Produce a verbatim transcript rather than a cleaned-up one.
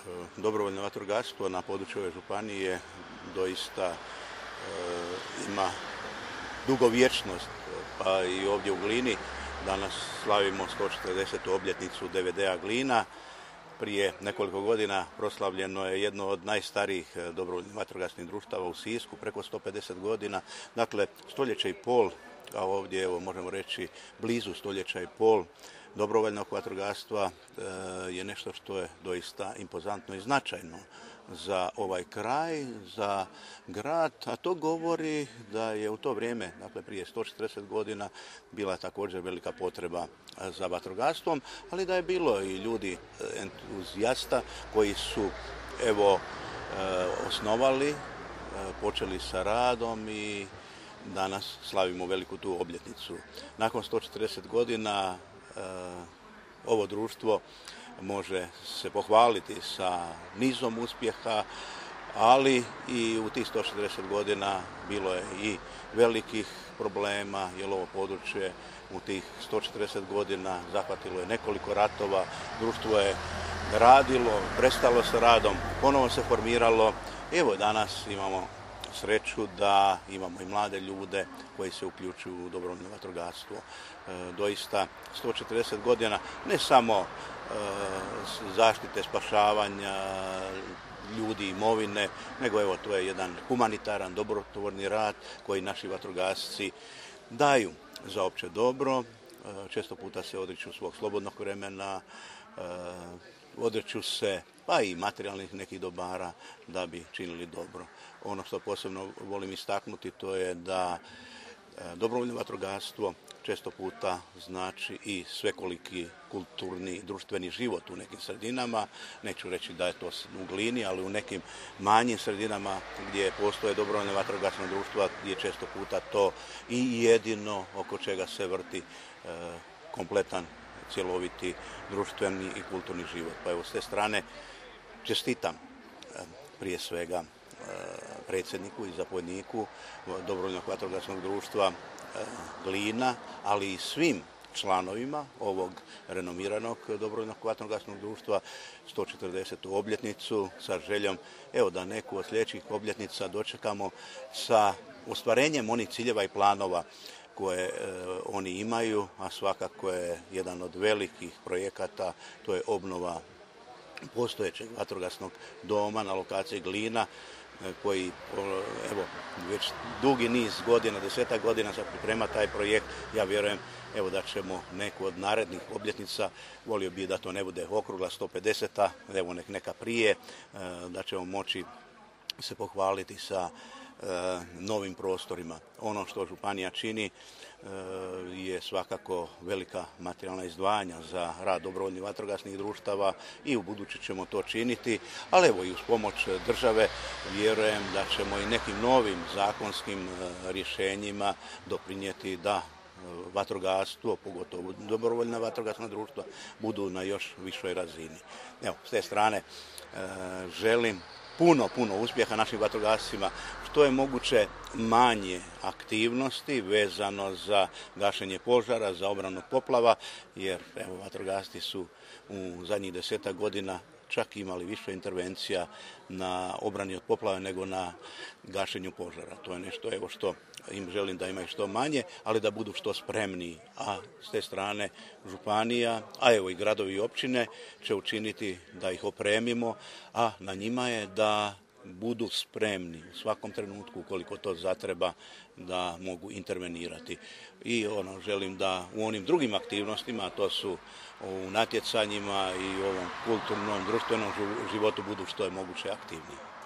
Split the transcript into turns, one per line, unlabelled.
Dobrovoljno vatrogastvo na području ove županije doista e, ima dugovječnost, pa i ovdje u Glini danas slavimo sto četrdesetu obljetnicu D V D-a Glina. Prije nekoliko godina proslavljeno je jedno od najstarijih dobrovoljnih vatrogasnih društava u Sisku, preko sto pedeset godina. Dakle, stoljeće i pol, a ovdje evo možemo reći blizu stoljeća i pol dobrovoljnog vatrogastva je nešto što je doista impozantno i značajno za ovaj kraj, za grad, a to govori da je u to vrijeme, dakle prije sto četrdeset godina, bila također velika potreba za vatrogastvom, ali da je bilo i ljudi entuzijasta koji su evo osnovali, počeli sa radom i danas slavimo veliku tu obljetnicu. Nakon sto četrdeset godina ovo društvo može se pohvaliti sa nizom uspjeha, ali i u tih sto četrdeset godina bilo je i velikih problema, jer ovo područje u tih sto četrdeset godina zahvatilo je nekoliko ratova, društvo je radilo, prestalo sa radom, ponovo se formiralo. Evo danas imamo sreću da imamo i mlade ljude koji se uključuju u dobrovoljno vatrogastvo. E, doista sto četrdeset godina ne samo e, zaštite, spašavanja ljudi i imovine, nego evo to je jedan humanitaran, dobrotvorni rad koji naši vatrogasci daju za opće dobro. E, često puta se odriču svog slobodnog vremena, e, odriču se pa i materijalnih nekih dobara da bi činili dobro. Ono što posebno volim istaknuti to je da dobrovoljno vatrogastvo često puta znači i svekoliki kulturni, društveni život u nekim sredinama. Neću reći da je to u Glini, ali u nekim manjim sredinama gdje postoje dobrovoljno vatrogasno društva, gdje često puta to i jedino oko čega se vrti kompletan, cjeloviti društveni i kulturni život. Pa evo s te strane čestitam prije svega predsjedniku i zapovjedniku dobrovoljnog vatrogasnog društva Glina, ali i svim članovima ovog renomiranog dobrovoljnog vatrogasnog društva sto četrdesetu obljetnicu sa željom evo da neku od sljedećih obljetnica dočekamo sa ostvarenjem onih ciljeva i planova koje e, oni imaju, a svakako je jedan od velikih projekata, to je obnova postojećeg vatrogasnog doma na lokaciji Glina, e, koji evo već dugi niz godina, desetak godina se priprema taj projekt. Ja vjerujem evo da ćemo neku od narednih obljetnica, volio bih da to ne bude okrugla sto pedeseta, evo nek neka prije, e, da ćemo moći se pohvaliti sa novim prostorima. Ono što županija čini je svakako velika materijalna izdvajanja za rad dobrovoljnih vatrogasnih društava i u buduće ćemo to činiti, ali evo i uz pomoć države vjerujem da ćemo i nekim novim zakonskim rješenjima doprinijeti da vatrogastvo, pogotovo dobrovoljna vatrogasna društva, budu na još višoj razini. Evo, s te strane želim puno, puno uspjeha našim vatrogascima, što je moguće manje aktivnosti vezano za gašenje požara, za obranu od poplava, jer evo, vatrogasci su u zadnjih desetak godina čak imali više intervencija na obrani od poplava nego na gašenju požara. To je nešto evo što im želim da imaju što manje, ali da budu što spremniji. A s te strane županija, a evo i gradovi i općine će učiniti da ih opremimo, a na njima je da budu spremni u svakom trenutku ukoliko to zatreba da mogu intervenirati. I ono želim da u onim drugim aktivnostima, a to su u natjecanjima i u ovom kulturnom, društvenom životu budu što je moguće aktivniji.